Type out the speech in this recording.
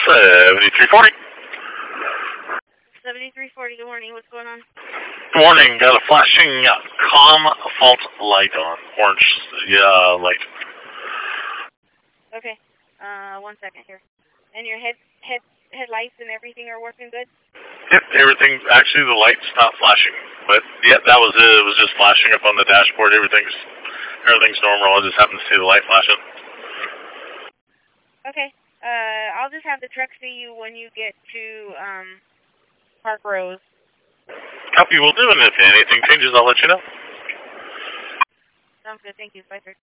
7340. 7340, good morning. What's going on? Good morning. Got a flashing COM fault light on. Orange light. Okay. 1 second here. And your headlights and everything are working good? Yep, everything. Actually, the light's not flashing. But, yeah, that was it. It was just flashing up on the dashboard. Everything's normal. I just happened to see the light flashing. Okay. I'll just have the truck see you when you get to Park Rose. Copy will do, and if anything changes, I'll let you know. Sounds good. Thank you. Bye, sir.